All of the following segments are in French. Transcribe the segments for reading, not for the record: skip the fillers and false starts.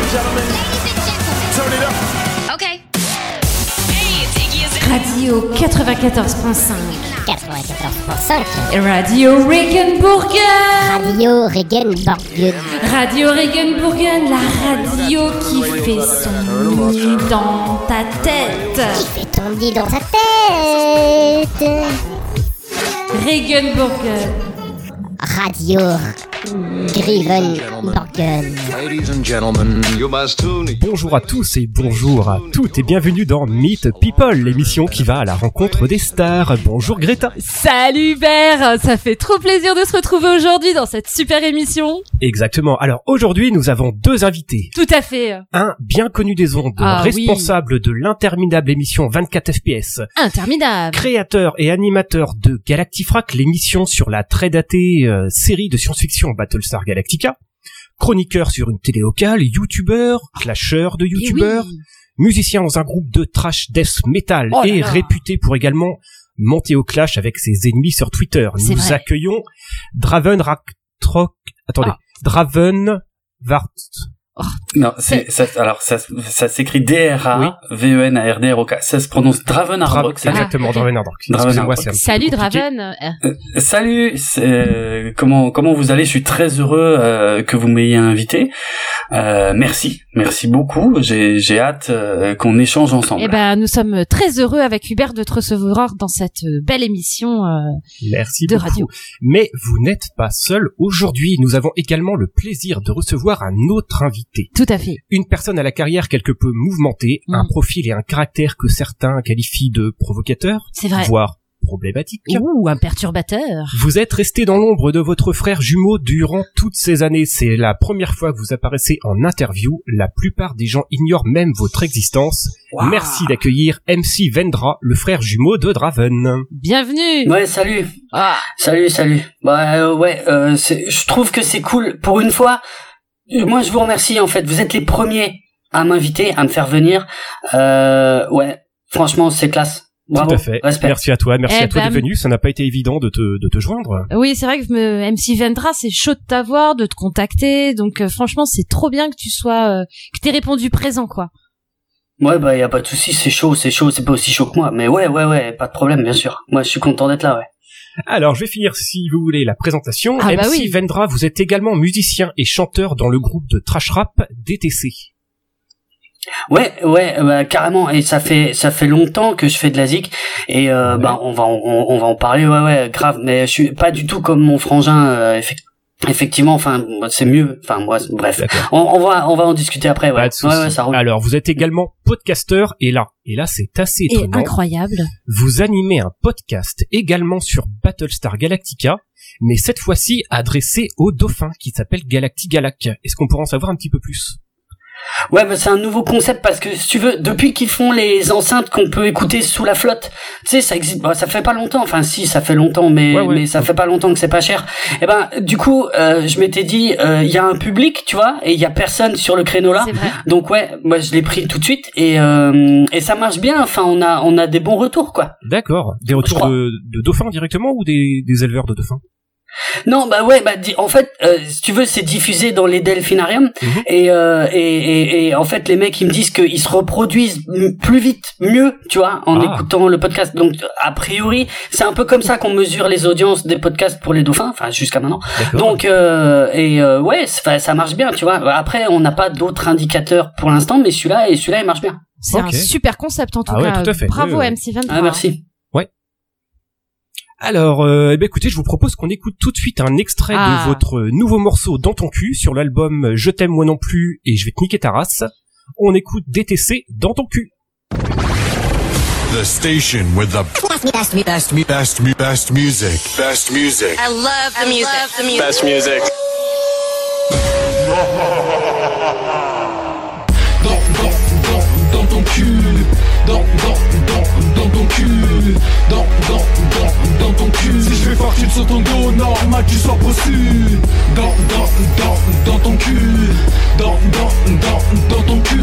gentlemen, turn it up. Okay. Radio 94.5. 94.5. Radio Regenbourgen. Radio Regenbourgen. Radio Regenbourgen, la radio qui fait son nid dans ta tête. Qui fait ton nid dans ta tête. Regenbourgen. Radio Grevenborgen. Ladies and gentlemen, you must tune in. Bonjour à tous et bonjour à toutes et bienvenue dans Meet People, l'émission qui va à la rencontre des stars. Bonjour Greta. Salut Hubert, ça fait trop plaisir de se retrouver aujourd'hui dans cette super émission. Exactement, alors aujourd'hui nous avons deux invités. Tout à fait. Un bien connu des ondes, responsable de l'interminable émission 24 FPS. Interminable. Créateur et animateur de Galactifrac, l'émission sur la très datée série de science-fiction Battlestar Galactica. Chroniqueur sur une télé locale, youtubeur, clasheur de youtubeurs, musicien dans un groupe de trash death metal et réputé pour également monter au clash avec ses ennemis sur Twitter. Nous accueillons Draven Raktrok. Attendez, Draven Vart. Non, ça s'écrit D-R-A-V-E-N-A-R-D-R-O-K. Ça se prononce Draven Ardrock. Exactement, Draven Ardrock. Salut Draven. Salut, comment vous allez? Je suis très heureux que vous m'ayez invité. Merci beaucoup. J'ai hâte qu'on échange ensemble. Eh ben, nous sommes très heureux avec Hubert de te recevoir dans cette belle émission Merci de beaucoup. radio. Mais vous n'êtes pas seul. Aujourd'hui, nous avons également le plaisir de recevoir un autre invité. Tout à fait. Une personne à la carrière quelque peu mouvementée, un profil et un caractère que certains qualifient de provocateur, c'est vrai, voire problématique. Ou un perturbateur. Vous êtes resté dans l'ombre de votre frère jumeau durant toutes ces années. C'est la première fois que vous apparaissez en interview. La plupart des gens ignorent même votre existence. Wow. Merci d'accueillir MC Vendra, le frère jumeau de Draven. Bienvenue. Ouais, salut. Salut. Je trouve que c'est cool. Pour une fois, moi je vous remercie en fait. Vous êtes les premiers à m'inviter, à me faire venir. Franchement, c'est classe. Bravo, tout à fait. Respect. Merci à toi d'être venu. Ça n'a pas été évident de te joindre. Oui, c'est vrai que MC Vendra, c'est chaud de t'avoir, de te contacter. Donc franchement, c'est trop bien que tu sois, que t'aies répondu présent, quoi. Ouais, y a pas de souci. C'est chaud. C'est pas aussi chaud que moi. Mais ouais, pas de problème, bien sûr. Moi, je suis content d'être là, ouais. Alors, je vais finir, si vous voulez, la présentation. MC Vendra, vous êtes également musicien et chanteur dans le groupe de trash rap DTC. Ouais, carrément. Et ça fait longtemps que je fais de la zik. Et on va en parler. Ouais, grave. Mais je suis pas du tout comme mon frangin. Effectivement, enfin, c'est mieux. Enfin, moi, bref. On va en discuter après. Ouais, ça roule. Alors, vous êtes également podcasteur et là, c'est assez étonnant. Et incroyable. Vous animez un podcast également sur Battlestar Galactica, mais cette fois-ci adressé aux dauphins qui s'appelle Galactigalac. Est-ce qu'on pourra en savoir un petit peu plus? Ouais, c'est un nouveau concept parce que si tu veux, depuis qu'ils font les enceintes qu'on peut écouter sous la flotte, tu sais, ça existe. Ça fait pas longtemps. Enfin, si, ça fait longtemps, mais ça fait pas longtemps que c'est pas cher. Et du coup, je m'étais dit, il y a un public, tu vois, et il y a personne sur le créneau là. Donc moi, je l'ai pris tout de suite et ça marche bien. Enfin, on a des bons retours, quoi. D'accord. Des retours de dauphins directement ou des éleveurs de dauphins? Non, en fait, si tu veux, c'est diffusé dans les delphinariums et en fait, les mecs ils me disent qu'ils se reproduisent plus vite, mieux, tu vois, en écoutant le podcast. Donc, a priori, c'est un peu comme ça qu'on mesure les audiences des podcasts pour les dauphins, enfin jusqu'à maintenant. D'accord. Donc, ça marche bien, tu vois. Après, on n'a pas d'autres indicateurs pour l'instant, mais celui-là, il marche bien. C'est un super concept en tout cas. Tout à fait. Bravo MC Vendra. Merci. Alors, écoutez, je vous propose qu'on écoute tout de suite un extrait de votre nouveau morceau Dans ton cul sur l'album Je t'aime moi non plus et je vais te niquer ta race. On écoute DTC Dans ton cul. The station with the best music. Best music. I love the music. Best music. Dans ton cul. dans ton cul. Dans ton cul. Si je fais fortune sur ton dos, normal tu sois bossu. Dans ton cul. Dans ton cul.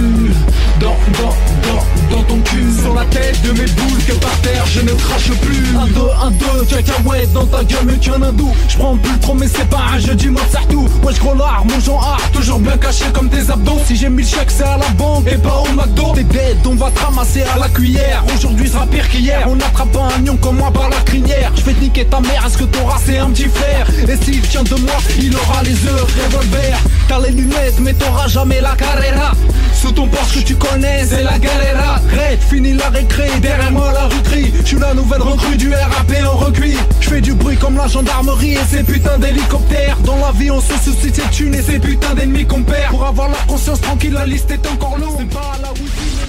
Dans ton cul. Sur la tête de mes boules que par terre je ne crache plus. 1, 2, cacahuète dans ta gueule mais qu'un hindou. Je prends plus trop mais c'est pas un jeu du mode sartou. Ouais je gros lard, mon genre art, toujours bien caché comme tes abdos. Si j'ai 1000 chèques c'est à la banque et pas au McDo. T'es dead, on va te ramasser à la cuillère. Aujourd'hui sera pire qu'hier, on attrape un lion comme moi par la crinière. Je vais te niquer ta mère, est-ce que ton rat c'est un petit frère? Et s'il tient de moi, il aura les yeux revolver. T'as les lunettes mais t'auras jamais la carrera. Sous ton Porsche que tu connais, c'est la galera. Red, fini la récré, derrière moi la rue crie. J'suis la nouvelle recrue du RAP en recuit. J'fais du bruit comme la gendarmerie et ces putains d'hélicoptères. Dans la vie on se soucie de ces thunes et ces putains d'ennemis qu'on perd. Pour avoir la conscience tranquille, la liste est encore longue. C'est pas la Wii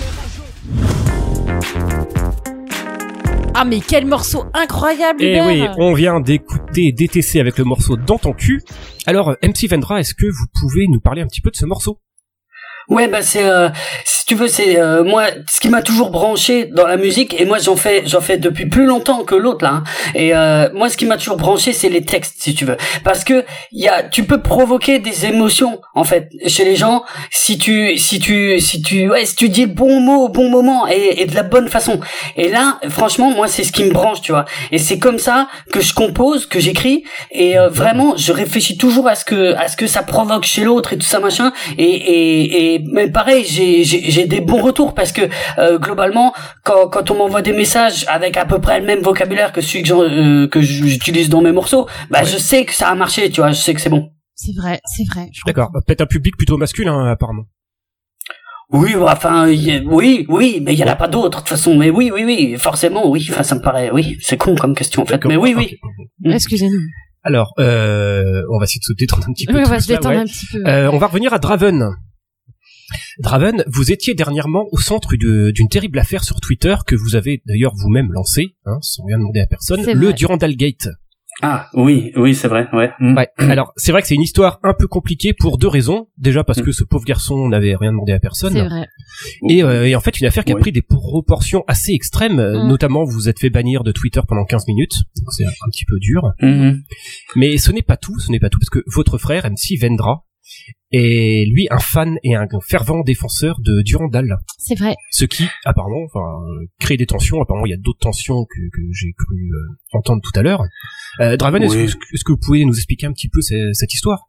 mais les rageux. Ah mais quel morceau incroyable, Et Hubert. oui, on vient d'écouter DTC avec le morceau Dans ton cul. Alors, MC Vendra, est-ce que vous pouvez nous parler un petit peu de ce morceau? Ouais, bah c'est si tu veux, c'est moi ce qui m'a toujours branché dans la musique, et moi j'en fais depuis plus longtemps que l'autre là. Hein. Et moi ce qui m'a toujours branché, c'est les textes, si tu veux, parce que tu peux provoquer des émotions en fait chez les gens si tu dis le bon mot au bon moment et de la bonne façon. Et là, franchement, moi c'est ce qui me branche, tu vois. Et c'est comme ça que je compose, que j'écris, et vraiment je réfléchis toujours à ce que ça provoque chez l'autre et tout ça machin. Mais pareil, j'ai des bons retours parce que globalement, quand on m'envoie des messages avec à peu près le même vocabulaire que celui que j'utilise dans mes morceaux, bah je sais que ça a marché, tu vois, je sais que c'est bon. C'est vrai. D'accord, peut-être un public plutôt masculin apparemment. Oui, enfin, oui, mais il y en a pas d'autres de toute façon. Mais oui, forcément, oui. Enfin, ça me paraît, oui, c'est con comme question en fait. Mais oui. Excusez-nous. Alors, on va essayer de se détendre un petit peu. Oui, on va se détendre un petit peu. On va revenir à Draven. Draven, vous étiez dernièrement au centre d'une terrible affaire sur Twitter que vous avez d'ailleurs vous-même lancée, sans rien demander à personne, le Durandal Gate. Ah oui, c'est vrai, ouais. Ouais. Alors, c'est vrai que c'est une histoire un peu compliquée pour deux raisons. Déjà parce que ce pauvre garçon n'avait rien demandé à personne. C'est vrai. Et en fait, une affaire qui a pris des proportions assez extrêmes. Notamment, vous vous êtes fait bannir de Twitter pendant 15 minutes. Donc, c'est un petit peu dur. Mais ce n'est pas tout, parce que votre frère, MC Vendra, est lui un fan et un fervent défenseur de Durandal. C'est vrai. Ce qui, apparemment, crée des tensions. Apparemment, il y a d'autres tensions que j'ai cru entendre tout à l'heure. Draven, est-ce que vous pouvez nous expliquer un petit peu cette histoire?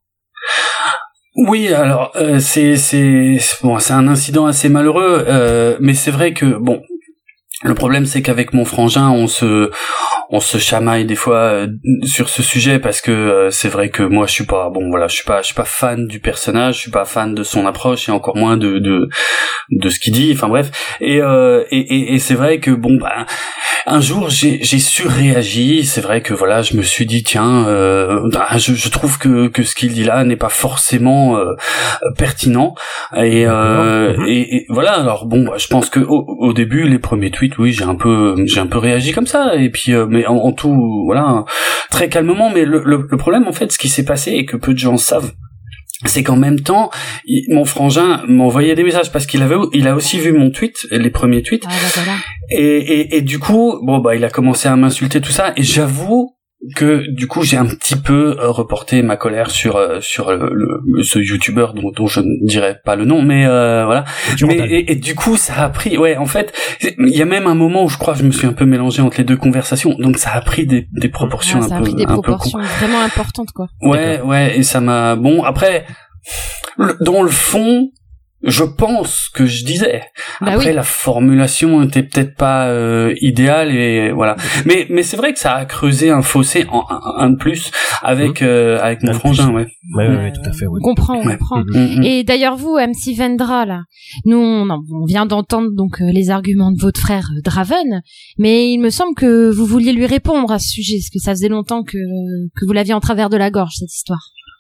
Oui, alors c'est un incident assez malheureux, mais c'est vrai que bon, le problème c'est qu'avec mon frangin, on se chamaille des fois sur ce sujet parce que c'est vrai que moi je suis pas fan du personnage, je suis pas fan de son approche et encore moins de ce qu'il dit, enfin bref. Et c'est vrai que bon un jour j'ai surréagi, c'est vrai que voilà, je me suis dit tiens je trouve que ce qu'il dit là n'est pas forcément pertinent et voilà. Alors bon, je pense que au début les premiers tweets, oui, j'ai un peu réagi comme ça, et puis mais en tout, voilà, très calmement. Mais le problème, en fait, ce qui s'est passé et que peu de gens savent, c'est qu'en même temps, mon frangin m'envoyait des messages parce qu'il a aussi vu mon tweet, les premiers tweets, et du coup, il a commencé à m'insulter tout ça, et j'avoue que du coup j'ai un petit peu reporté ma colère sur ce youtubeur dont je ne dirai pas le nom, mais voilà. Et du coup ça a pris, en fait il y a même un moment où je crois que je me suis un peu mélangé entre les deux conversations, donc ça a pris des proportions ça a pris des proportions vraiment importantes, quoi. Et ça m'a après dans le fond, je pense que je disais. Après, la formulation était peut-être pas idéale, et voilà. Mais c'est vrai que ça a creusé un fossé un de plus avec mon frangin, ouais, tout à fait. Ouais. On comprend. Et d'ailleurs, vous, MC Vendra, là, nous, on vient d'entendre donc les arguments de votre frère Draven, mais il me semble que vous vouliez lui répondre à ce sujet, parce que ça faisait longtemps que vous l'aviez en travers de la gorge, cette histoire.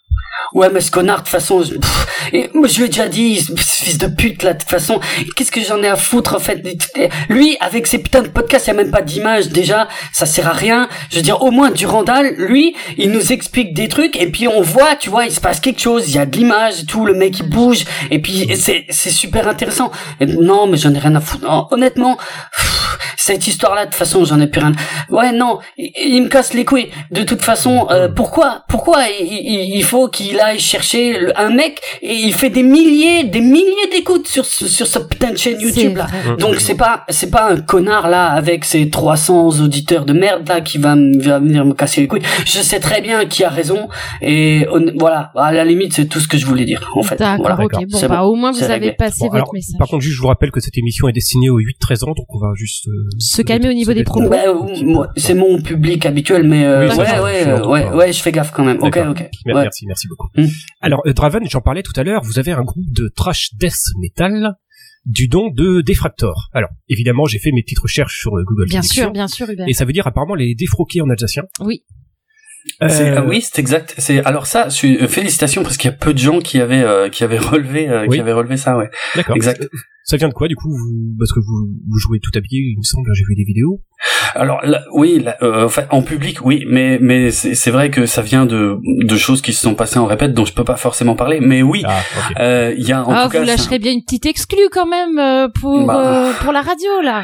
Ouais, mais ce connard, de toute façon, moi, je lui ai déjà dit, ce fils de pute, là, de toute façon, qu'est-ce que j'en ai à foutre, en fait? Lui, avec ses putains de podcasts, il n'y a même pas d'image, déjà, ça sert à rien. Je veux dire, au moins, Durandal, lui, il nous explique des trucs, et puis on voit, tu vois, il se passe quelque chose, il y a de l'image et tout, le mec, il bouge, et puis c'est super intéressant. Et non, mais j'en ai rien à foutre. Non, honnêtement, cette histoire-là, de toute façon, j'en ai plus rien. Ouais, non, il me casse les couilles. De toute façon, pourquoi il faut qu'il aille chercher un mec et il fait des milliers d'écoutes sur sa putain de chaîne YouTube là. Donc c'est pas un connard là avec ses 300 auditeurs de merde là qui va venir me casser les couilles. Je sais très bien qui a raison et voilà, à la limite c'est tout ce que je voulais dire en fait. D'accord, voilà. OK. Bon bah au moins vous avez passé votre message. Par contre, juste je vous rappelle que cette émission est destinée aux 8-13 ans, donc on va juste se calmer au niveau des propos. C'est mon public habituel, mais ouais, je fais gaffe quand même. Ok. Merci beaucoup. Alors, Draven, j'en parlais tout à l'heure, vous avez un groupe de trash death metal du nom de Défractor. Alors, évidemment, j'ai fait mes petites recherches sur Google Traduction. Bien sûr, Hubert. Et ça veut dire apparemment les défroqués en alsacien. Oui. Oui, c'est exact. Alors ça, félicitations parce qu'il y a peu de gens qui avaient relevé ça, ouais. D'accord. Exact. Ça vient de quoi, du coup, parce que vous jouez tout habillé, il me semble, j'ai vu des vidéos. Alors enfin, en public, oui, mais c'est vrai que ça vient de choses qui se sont passées en répète, dont je peux pas forcément parler, mais oui. Il y a en tout cas. Vous lâcherez bien une petite exclue quand même pour la radio là.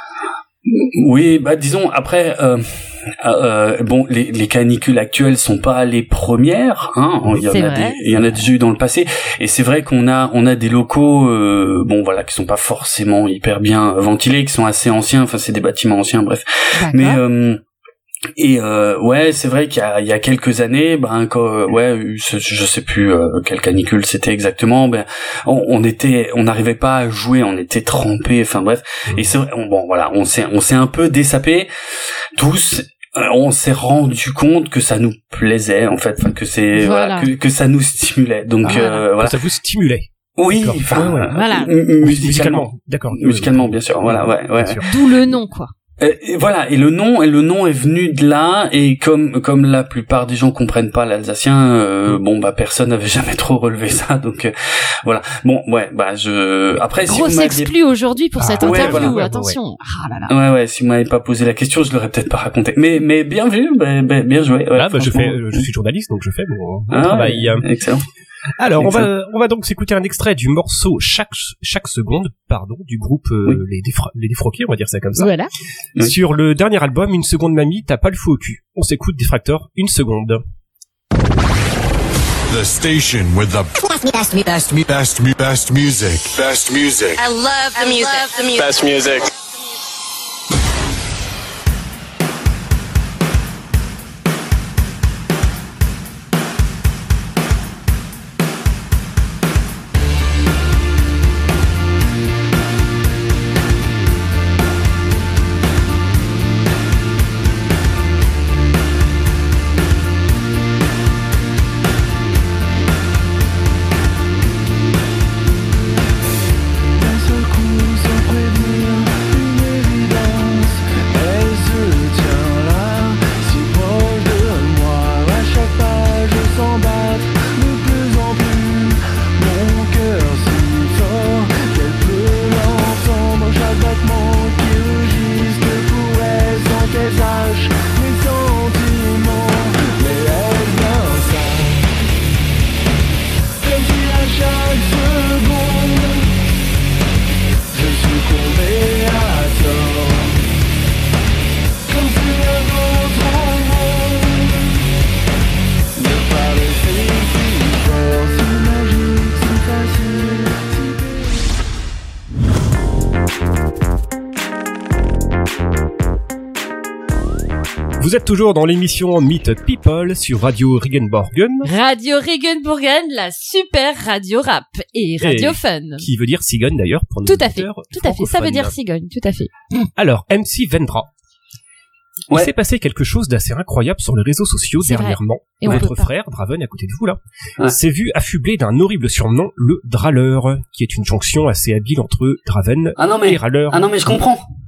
Oui, disons après. Bon, les canicules actuelles sont pas les premières, hein. Il y en a déjà eu dans le passé, et c'est vrai qu'on a des locaux, qui sont pas forcément hyper bien ventilés, qui sont assez anciens. Enfin, c'est des bâtiments anciens, bref. D'accord. Mais c'est vrai qu'il y a quelques années, je sais plus quelle canicule c'était exactement, on n'arrivait pas à jouer, on était trempés, enfin bref. Et c'est vrai, on s'est un peu dessapé tous. On s'est rendu compte que ça nous plaisait en fait, que c'est que ça nous stimulait. Donc Que ça vous stimulait. Oui, voilà. Musicalement, d'accord. Musicalement, bien sûr. Voilà, ouais. D'où le nom, quoi. Voilà, et le nom est venu de là, et comme la plupart des gens comprennent pas l'alsacien, personne n'avait jamais trop relevé ça, donc voilà. Après grosse si vous exclu aujourd'hui pour cette interview, attention. Ouais, si vous m'avez pas posé la question, je l'aurais peut-être pas raconté. Mais bien vu, bien joué. Ouais, je suis journaliste, donc je fais mon travail. Excellent. Alors, on va donc s'écouter un extrait du morceau chaque seconde, du groupe les Défroqués, on va dire ça comme ça. Voilà. Sur le dernier album, Une seconde mamie, t'as pas le fou au cul. On s'écoute Défractor, une seconde. The station with the best music. Best music. I love the music. Best music. Vous êtes toujours dans l'émission Meet People sur Radio Regenborgen. Radio Regenborgen, la super radio rap et radio fun. Qui veut dire cigogne d'ailleurs pour nos auditeurs. Tout à fait, ça veut dire cigogne, tout à fait. Alors, MC Vendra. Il s'est passé quelque chose d'assez incroyable sur les réseaux sociaux dernièrement. Et votre frère, Draven, à côté de vous là, s'est vu affublé d'un horrible surnom, le Dralleur, qui est une jonction assez habile entre Draven et Râleur. Ah non mais je comprends.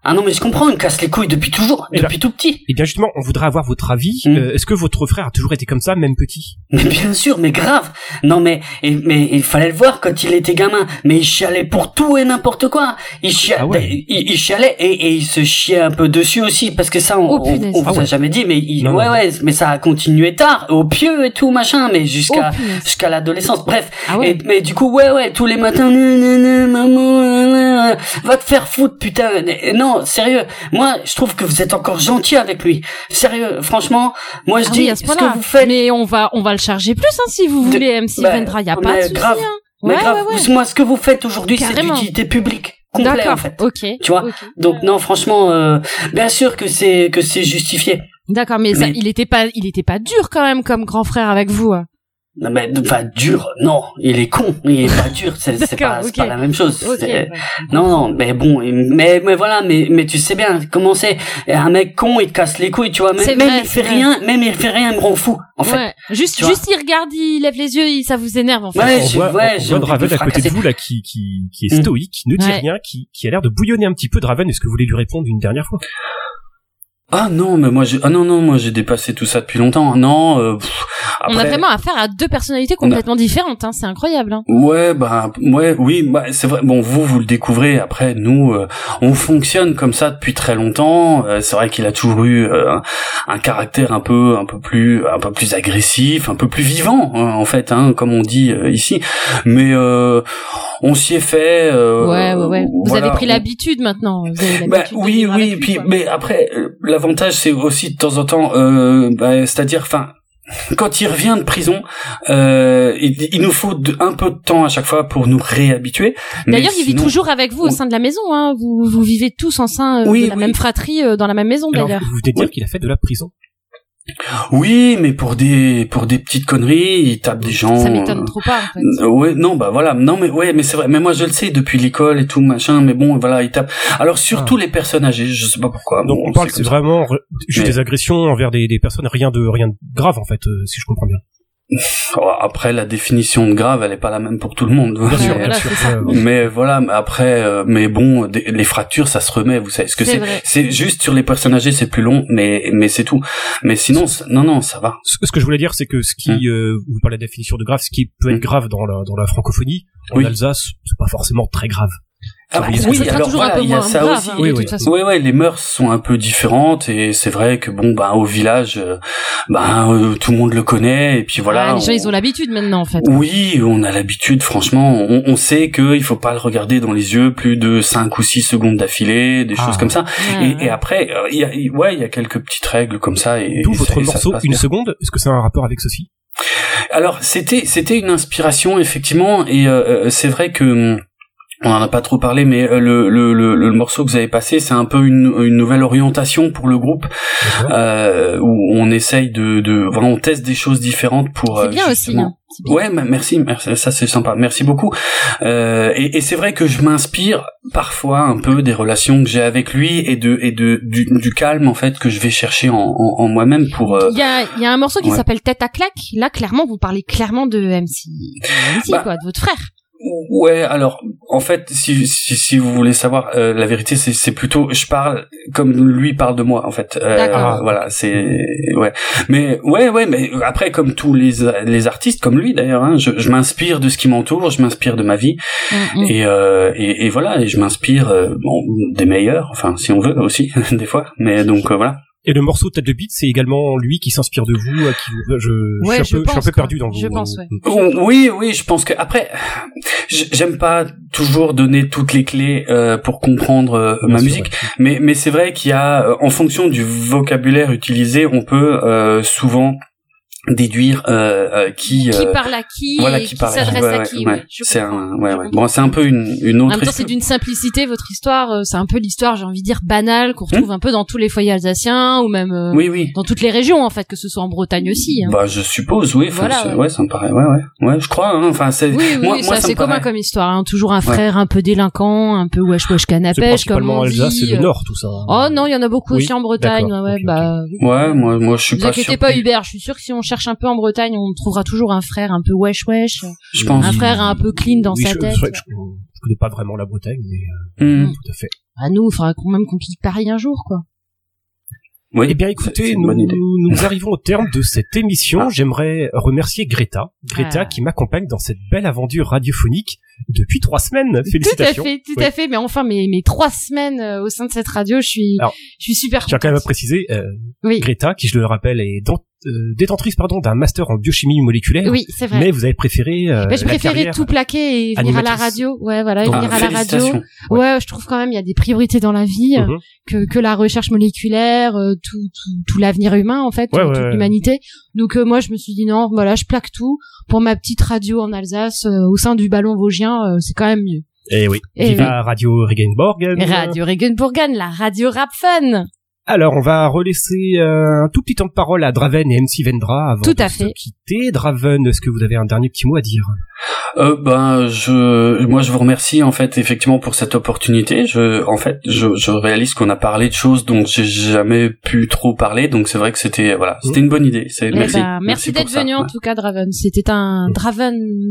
Ah non, mais je comprends, il me casse les couilles depuis toujours, depuis tout petit. Et bien justement, on voudrait avoir votre avis. Est-ce que votre frère a toujours été comme ça, même petit? Mais bien sûr, mais grave. Non, mais il fallait le voir quand il était gamin. Mais il chialait pour tout et n'importe quoi. Il chialait et il se chiait un peu dessus aussi, parce que ça, on vous a jamais dit, mais mais ça a continué tard, au pieu et tout, machin, mais jusqu'à l'adolescence. Bref. Mais du coup, tous les matins, maman, va te faire foutre, putain. Non, sérieux. Moi, je trouve que vous êtes encore gentil avec lui. Sérieux, franchement, moi je dis, ce que vous faites. Mais on va le charger plus, hein, si vous voulez, MC Vendra, y a pas de souci, grave. hein. Mais grave. Moi, ce que vous faites aujourd'hui, c'est d'utilité publique. Complet, en fait. Ok. Tu vois. Donc, non, franchement, bien sûr que c'est justifié. D'accord, mais ça, il était pas dur quand même comme grand frère avec vous. Hein. Non, mais, enfin, dur, non, il est con, il est pas dur, c'est pas la même chose. Non, mais bon, mais voilà, mais tu sais bien, comment c'est, un mec con, il te casse les couilles, tu vois, même il fait rien, il me rend fou, en fait. Juste il regarde, il lève les yeux, ça vous énerve, en fait. On voit Draven à côté de vous, là, qui est stoïque, ne dit rien, qui a l'air de bouillonner un petit peu. Draven, est-ce que vous voulez lui répondre une dernière fois? Ah non, mais moi j'ai dépassé tout ça depuis longtemps. Non, après, on a vraiment affaire à deux personnalités complètement différentes, hein, c'est incroyable. Hein. Oui, c'est vrai. Bon, vous le découvrez. Après, nous, on fonctionne comme ça depuis très longtemps. C'est vrai qu'il a toujours eu un caractère un peu plus agressif, un peu plus vivant, en fait, hein, comme on dit ici. Mais on s'y est fait. Vous avez pris l'habitude maintenant. Vous avez l'habitude oui. Puis, mais après, l'avantage, c'est aussi de temps en temps, c'est-à-dire, enfin. Quand il revient de prison, il nous faut un peu de temps à chaque fois pour nous réhabituer. D'ailleurs, il vit toujours avec vous au sein de la maison. Hein. Vous vivez tous au sein de la même fratrie dans la même maison. Alors, d'ailleurs. Vous voulez dire qu'il a fait de la prison? Oui, mais pour des petites conneries, il tape des gens. Ça m'étonne trop pas, en fait. Mais c'est vrai. Mais moi, je le sais depuis l'école et tout, machin. Mais bon, voilà, il tape. Alors, surtout les personnes âgées, je sais pas pourquoi. Donc, on parle, c'est vraiment juste des agressions envers des personnes, rien de grave, en fait, si je comprends bien. Après, la définition de grave, elle est pas la même pour tout le monde. Bien sûr. Mais voilà, après, mais bon, les fractures, ça se remet, vous savez ce que c'est. C'est juste sur les personnes âgées, c'est plus long, mais c'est tout. Mais sinon, non, ça va. Ce que je voulais dire, c'est que ce qui, vous parlez de la définition de grave, ce qui peut être grave dans la francophonie, en Alsace, c'est pas forcément très grave. Alors voilà, il y a ça grave, aussi. Hein, les mœurs sont un peu différentes et c'est vrai que bon, au village, tout le monde le connaît et puis voilà. Les gens, ils ont l'habitude maintenant, en fait. Oui, on a l'habitude, franchement. On sait qu'il faut pas le regarder dans les yeux plus de 5 ou 6 secondes d'affilée, des choses comme ça. Et après, il y a quelques petites règles comme ça. Et d'où votre morceau, une seconde. Est-ce que ça a un rapport avec ceci? Alors, c'était une inspiration, effectivement, et c'est vrai que on en a pas trop parlé, mais le morceau que vous avez passé, c'est un peu une nouvelle orientation pour le groupe, où on essaye de vraiment, on teste des choses différentes pour. C'est bien aussi. Hein. Ouais, merci, ça c'est sympa, merci beaucoup. Et c'est vrai que je m'inspire parfois un peu des relations que j'ai avec lui et du calme en fait que je vais chercher en moi-même pour. Il y a un morceau qui s'appelle Tête à claque. Là, clairement, vous parlez clairement de MC quoi, de votre frère. Ouais, alors en fait, si vous voulez savoir la vérité, c'est plutôt je parle comme lui parle de moi en fait. Voilà, c'est mais mais après comme tous les artistes comme lui d'ailleurs, hein, je m'inspire de ce qui m'entoure, je m'inspire de ma vie et voilà, et je m'inspire des meilleurs, enfin si on veut aussi des fois, mais donc voilà. Et le morceau Tête de Bite, c'est également lui qui s'inspire de vous, je suis un peu perdu dans vous. Je pense, Oui, je pense que après, j'aime pas toujours donner toutes les clés pour comprendre ma musique, mais c'est vrai qu'il y a, en fonction du vocabulaire utilisé, on peut souvent déduire qui parle à qui, voilà, et qui s'adresse à qui. C'est bon, c'est un peu une autre. En même temps, c'est d'une simplicité votre histoire. C'est un peu l'histoire, j'ai envie de dire banale, qu'on retrouve un peu dans tous les foyers alsaciens ou même dans toutes les régions en fait, que ce soit en Bretagne aussi. Hein. Je suppose, oui. Ça me paraît. Ouais, je crois. Hein. Enfin, c'est moi, c'est assez commun comme histoire. Hein. Toujours un frère un peu délinquant, un peu wesh canapèche, comme on dit. C'est le Nord, tout ça. Oh non, il y en a beaucoup aussi en Bretagne. Ouais, moi, je suis pas sûr. Ne vous inquiétez pas, Hubert. Je suis sûr que si on cherche un peu en Bretagne, on trouvera toujours un frère un peu wesh, je pense. Un frère un peu clean dans sa tête. Je connais pas vraiment la Bretagne, mais tout à fait. nous, il faudra quand même qu'on quitte Paris un jour, quoi. Oui. Eh bien, écoutez, nous arrivons au terme de cette émission. J'aimerais remercier Greta qui m'accompagne dans cette belle aventure radiophonique depuis 3 semaines. Félicitations. Tout à fait. Mais enfin, mes 3 semaines au sein de cette radio, je suis super contente. Je tiens quand même à préciser, Greta, qui je le rappelle, est détentrice d'un master en biochimie moléculaire. Oui, c'est vrai. Mais vous avez préféré je préférais tout plaquer et venir à la radio. Ouais, voilà, et venir à la radio. Ouais, je trouve quand même il y a des priorités dans la vie que la recherche moléculaire, tout l'avenir humain en fait, toute l'humanité. Donc moi je me suis dit non, voilà, je plaque tout pour ma petite radio en Alsace au sein du Ballon Vosgien, c'est quand même mieux. Et oui, viva Radio Regenborgen. Radio Regenborgen, la radio rap fun. Alors, on va relaisser un tout petit temps de parole à Draven et MC Vendra avant de se quitter. Draven, est-ce que vous avez un dernier petit mot à dire? Moi je vous remercie en fait effectivement pour cette opportunité. Je réalise qu'on a parlé de choses dont j'ai jamais pu trop parler, donc c'est vrai que c'était une bonne idée. Merci d'être venu en tout cas, Draven. C'était un Draven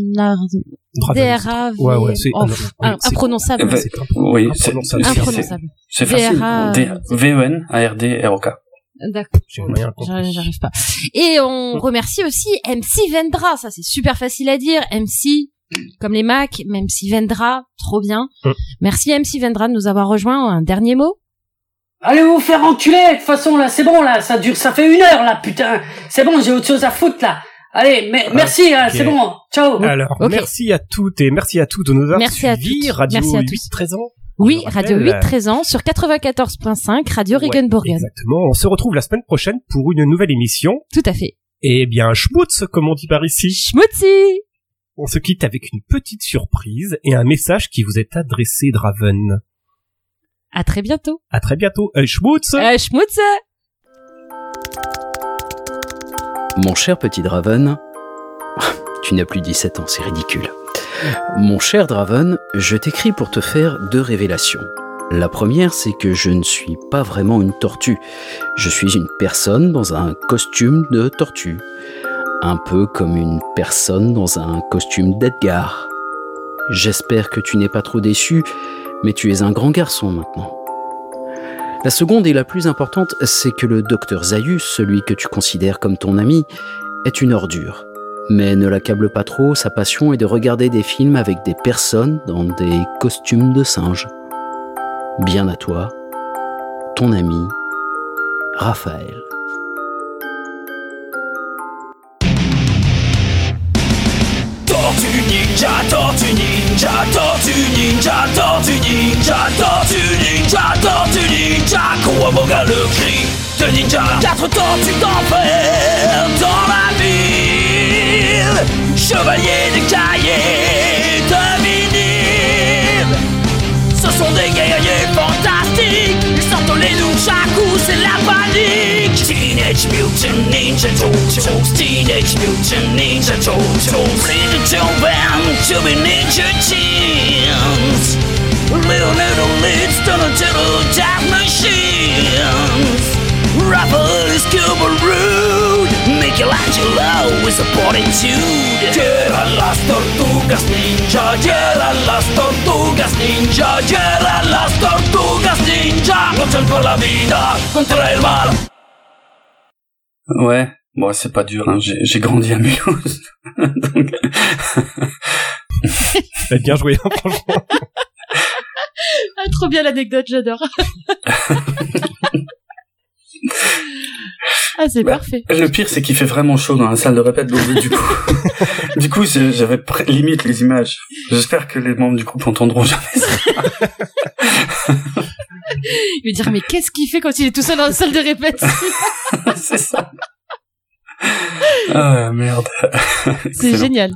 DRA imprononçable. Oui, imprononçable. C'est facile. VEN ARD ROK. D'accord. J'arrive pas. Et on remercie aussi MC Vendra. Ça, c'est super facile à dire. MC, comme les Mac, MC Vendra, trop bien. Merci MC Vendra de nous avoir rejoint. Un dernier mot? Allez vous faire enculer. De toute façon, là, c'est bon, là. Ça fait 1 heure, là, putain. C'est bon, j'ai autre chose à foutre, là. Allez, merci, c'est bon. Ciao. Alors, merci à toutes et merci à tous de nous avoir suivis. Radio 8-13 ans. Oui, Radio 8-13 ans sur 94.5, Radio Regenborgen. Exactement. On se retrouve la semaine prochaine pour une nouvelle émission. Tout à fait. Eh bien, schmutz, comme on dit par ici. Schmutzi! On se quitte avec une petite surprise et un message qui vous est adressé, Draven. À très bientôt. À très bientôt. Schmutz! Schmutz! Mon cher petit Draven, tu n'as plus 17 ans, c'est ridicule. Mon cher Draven, je t'écris pour te faire 2 révélations. La première, c'est que je ne suis pas vraiment une tortue. Je suis une personne dans un costume de tortue. Un peu comme une personne dans un costume d'Edgar. J'espère que tu n'es pas trop déçu, mais tu es un grand garçon maintenant. La seconde et la plus importante, c'est que le docteur Zaius, celui que tu considères comme ton ami, est une ordure. Mais ne l'accable pas trop, sa passion est de regarder des films avec des personnes dans des costumes de singes. Bien à toi, ton ami, Raphaël. Tortue ninja, tortue ninja, tortue ninja, tortue ninja, tortue ninja, tortue ninja, Kuwamoga le cri de ninja. 4 tortues d'enfer dans la ville. Chevaliers de cahiers de vinyle. Ce sont des guerriers fantastiques. Ils sortent les nunchakus, c'est la panique. Teenage Mutant Ninja Turtles, Teenage Mutant Ninja Turtles. Ninja Turban to be Ninja Teens. Little leads to the death machines. Raphael is Cuba rude. Michelangelo is a fortitude. Llegan las tortugas ninja, llegan las tortugas ninja, llegan las tortugas ninja. Luchan por la vida contra el mal. Ouais, bon, c'est pas dur, hein. J'ai grandi à Mulhouse. Donc... bien joué, hein, franchement. Ah, trop bien l'anecdote, j'adore. Ah, c'est parfait. Le pire, c'est qu'il fait vraiment chaud dans la salle de répète, donc du coup, j'avais limite les images. J'espère que les membres du groupe entendront jamais ça. Il va dire, mais qu'est-ce qu'il fait quand il est tout seul dans la salle de répète? C'est ça. Ah, merde. C'est génial.